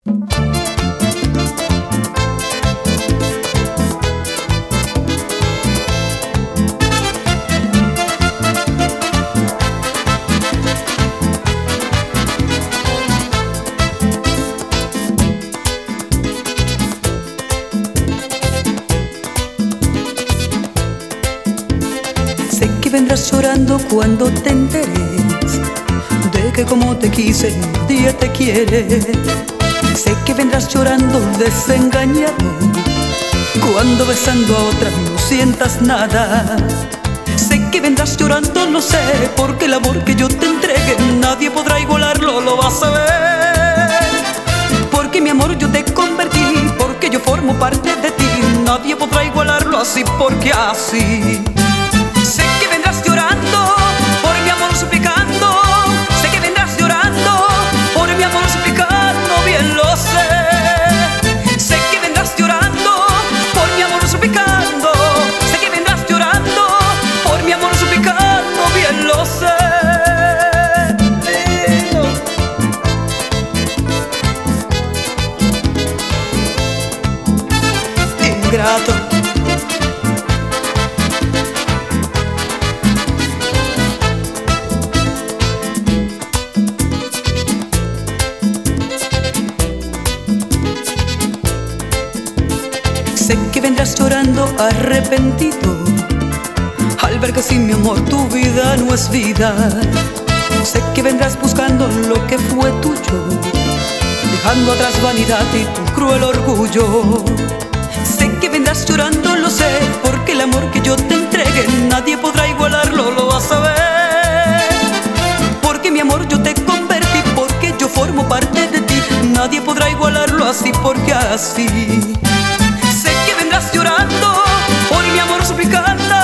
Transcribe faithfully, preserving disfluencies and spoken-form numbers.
Sé que vendrás llorando cuando te enteres de que como te quise nadie te quiere. Sé que vendrás llorando desengañado cuando besando a otra no sientas nada. Sé que vendrás llorando, no sé, porque el amor que yo te entregue nadie podrá igualarlo, lo vas a ver. Porque mi amor yo te convertí, porque yo formo parte de ti, nadie podrá igualarlo así porque así. Sé que vendrás llorando por mi amor suplicando. Sé que vendrás llorando por mi amor suplicando, bien lo sé. Sé que vendrás llorando por mi amor suplicando. Sé que vendrás llorando por mi amor suplicando, bien lo sé. Ingrato. Sé que vendrás llorando arrepentido al ver que sin mi amor tu vida no es vida. Sé que vendrás buscando lo que fue tuyo, dejando atrás vanidad y tu cruel orgullo. Sé que vendrás llorando, lo sé, porque el amor que yo te entregue nadie podrá igualarlo, lo vas a ver. Porque mi amor yo te convertí, porque yo formo parte de ti, nadie podrá igualarlo así porque así. Sé que vendrás llorando por mi amor suplicando.